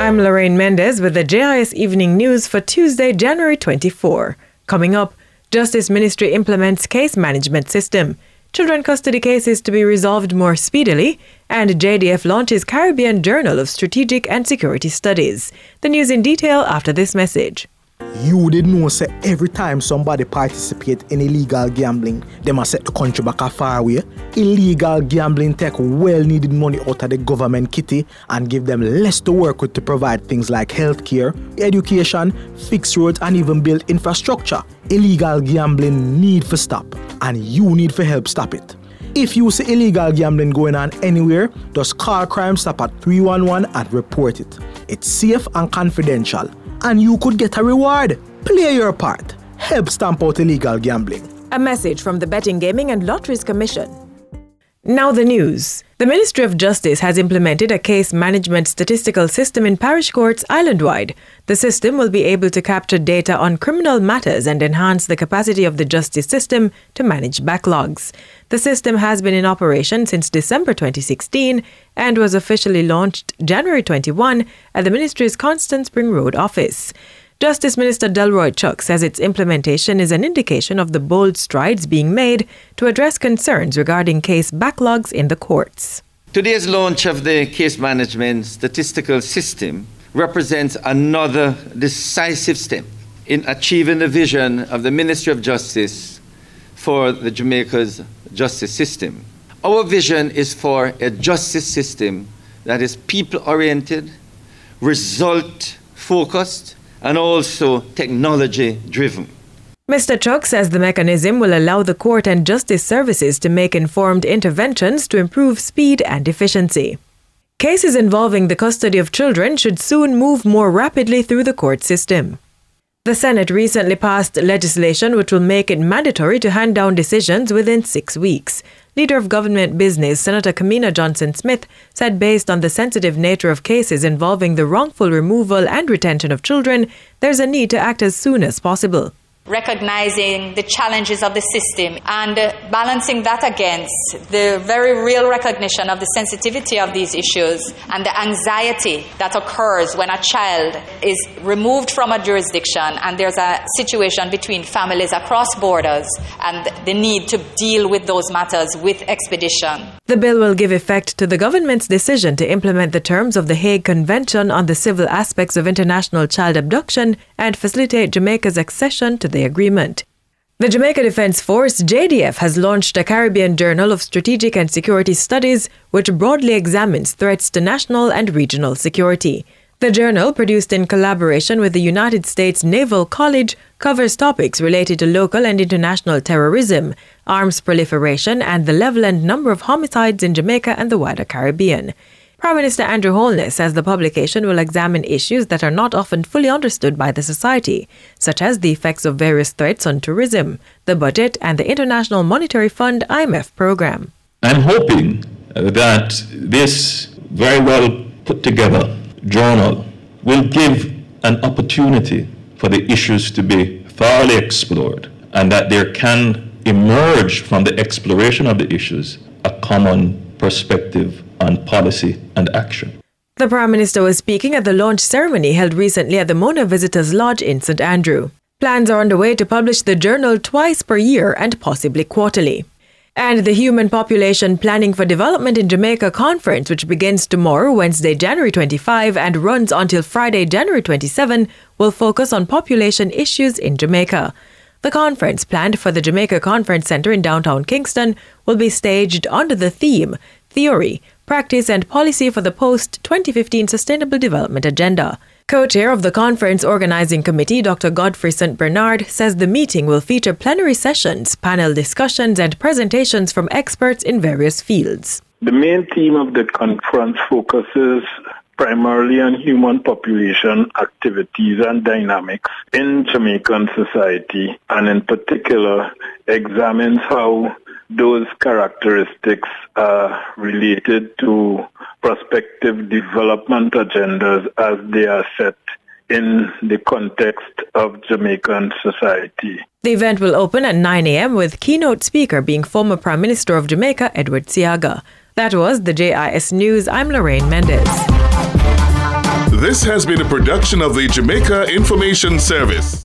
I'm Lorraine Mendez with the JIS Evening News for Tuesday, January 24. Coming up, Justice Ministry implements case management system. Children custody cases to be resolved more speedily, and JDF launches Caribbean Journal of Strategic and Security Studies. The news in detail after this message. You didn't know, say, every time somebody participate in illegal gambling, they must set the country back a far away. Illegal gambling take well-needed money out of the government kitty and give them less to work with to provide things like healthcare, education, fix roads, and even build infrastructure. Illegal gambling need to stop, and you need to help stop it. If you see illegal gambling going on anywhere, just call Crime Stop at 311 and report it. It's safe and confidential, and you could get a reward. Play your part. Help stamp out illegal gambling. A message from the Betting, Gaming and Lotteries Commission. Now the news. The Ministry of Justice has implemented a case management statistical system in parish courts island-wide. The system will be able to capture data on criminal matters and enhance the capacity of the justice system to manage backlogs. The system has been in operation since December 2016 and was officially launched January 21 at the Ministry's Constant Spring Road office. Justice Minister Delroy Chuck says its implementation is an indication of the bold strides being made to address concerns regarding case backlogs in the courts. Today's launch of the case management statistical system represents another decisive step in achieving the vision of the Ministry of Justice for the Jamaica's justice system. Our vision is for a justice system that is people-oriented, result-focused, and also technology-driven. Mr. Chuck says the mechanism will allow the court and justice services to make informed interventions to improve speed and efficiency. Cases involving the custody of children should soon move more rapidly through the court system. The Senate recently passed legislation which will make it mandatory to hand down decisions within 6 weeks. Leader of Government Business, Senator Kamina Johnson-Smith, said based on the sensitive nature of cases involving the wrongful removal and retention of children, there's a need to act as soon as possible. Recognizing the challenges of the system and balancing that against the very real recognition of the sensitivity of these issues and the anxiety that occurs when a child is removed from a jurisdiction and there's a situation between families across borders and the need to deal with those matters with expedition. The bill will give effect to the government's decision to implement the terms of the Hague Convention on the Civil Aspects of International Child Abduction and facilitate Jamaica's accession to the agreement. The Jamaica Defence Force, JDF, has launched a Caribbean Journal of Strategic and Security Studies, which broadly examines threats to national and regional security. The journal, produced in collaboration with the United States Naval College, covers topics related to local and international terrorism, arms proliferation, and the level and number of homicides in Jamaica and the wider Caribbean. Prime Minister Andrew Holness says the publication will examine issues that are not often fully understood by the society, such as the effects of various threats on tourism, the budget, and the International Monetary Fund IMF program. I'm hoping that this very well put together journal will give an opportunity for the issues to be thoroughly explored and that there can emerge from the exploration of the issues a common perspective on policy and action. The Prime Minister was speaking at the launch ceremony held recently at the Mona Visitors Lodge in St. Andrew. Plans are underway to publish the journal twice per year and possibly quarterly. And the Human Population Planning for Development in Jamaica conference, which begins tomorrow, Wednesday, January 25, and runs until Friday, January 27, will focus on population issues in Jamaica. The conference, planned for the Jamaica Conference Center in downtown Kingston, will be staged under the theme Theory, Practice and Policy for the Post-2015 Sustainable Development Agenda. Co-chair of the conference organizing committee, Dr. Godfrey St. Bernard, says the meeting will feature plenary sessions, panel discussions, and presentations from experts in various fields. The main theme of the conference focuses primarily on human population activities and dynamics in Jamaican society, and in particular examines how those characteristics are related to prospective development agendas as they are set in the context of Jamaican society. The event will open at 9 a.m. with keynote speaker being former Prime Minister of Jamaica, Edward Seaga. That was the JIS News. I'm Lorraine Mendez. This has been a production of the Jamaica Information Service.